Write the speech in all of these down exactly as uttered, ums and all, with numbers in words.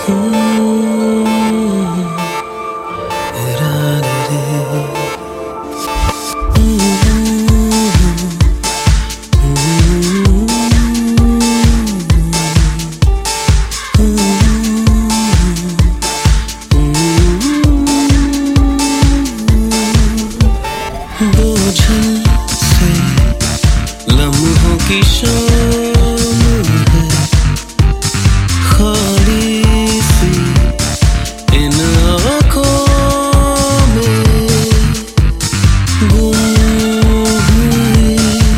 लम्हों की शाम है खाली सी इन आँखों में गुम हुई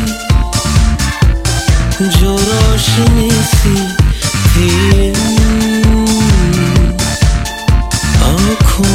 जो रोशनी सी थी आँखों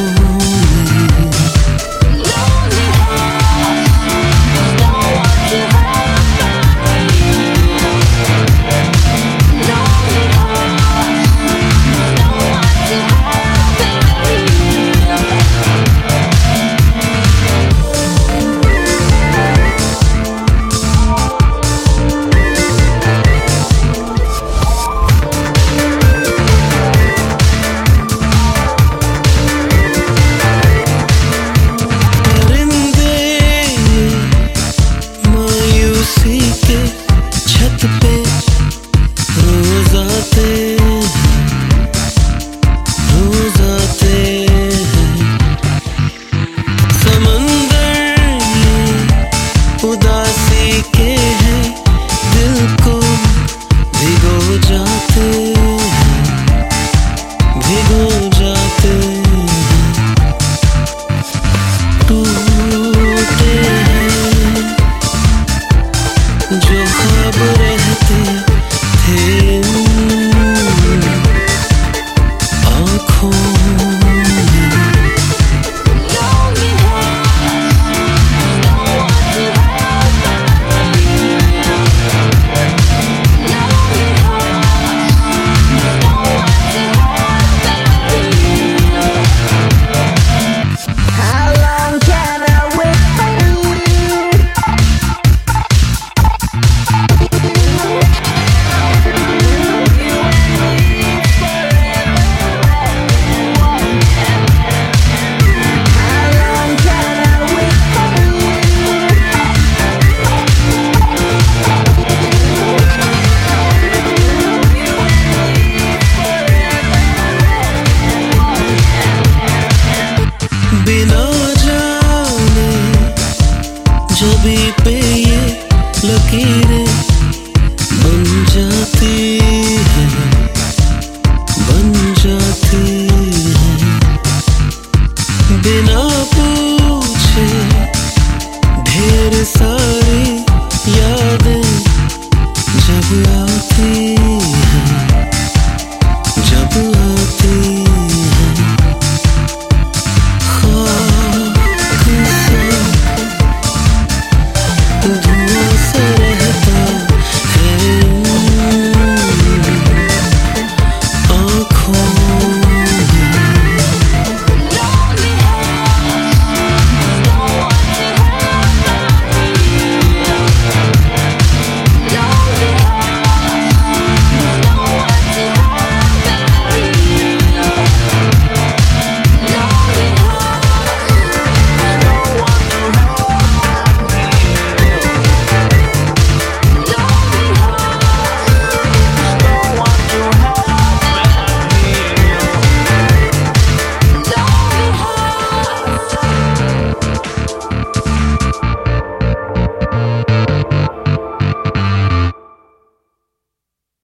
छत पे रोज आते रोज आते समंदर उदासी के हैं दिल को भिगो जाते भिगो जाते टूटे हैं जो ख्वाब रहते थे आँखों बिना जाने जब भी पे